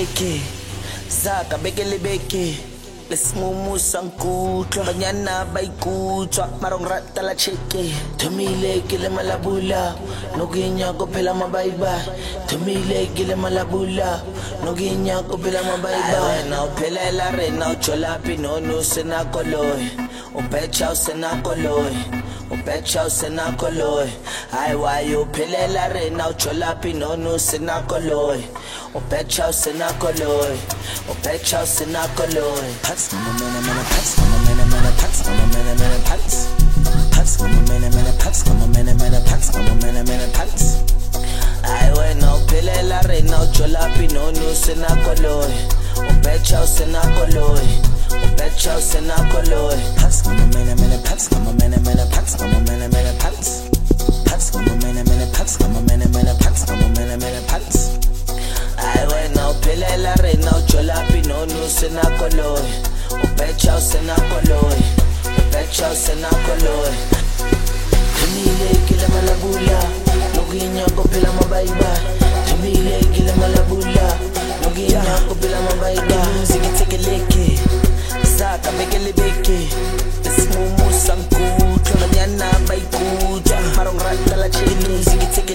leke Zaka beke lebeke Lesmumu sankutwa Banyana baikutwa Marong rata la cheke Tumile kile malabula Noginya ko pela mabaiba Tumile kile malabula Noginya ko pela mabaiba Wena upele la rena uchola pinonu sena koloi Upecha usena koloi Upecha usena koloi Ai wai upele la rena uchola pinonu sena koloi Upecha usena koloi Upecha usena koloi Pats, mama mena pats, mama mena pats, mama mena pats Pats, mama mena pats, mama mena pats, mama mena pats Ai wena upele la rena uchola pinonu sena koloi Upecha usena koloi Upecha usena koloi Pats, mama mena pats, mama mena pats, mama mena pats Pats, mama mena pats, mama mena pats, mama mena pats Ai wena upele la rena uchola pinonu sena koloi Upecha usena koloi Upecha usena koloi Tumile kile malabula Noginya ko pela mabaiba Tumile kile malabula Noginya ko pela mabaiba Ziki teke leke Zaka beke lebeke Esmumu sankutra Banyana baikutra Marong rata la cheke Ziki teke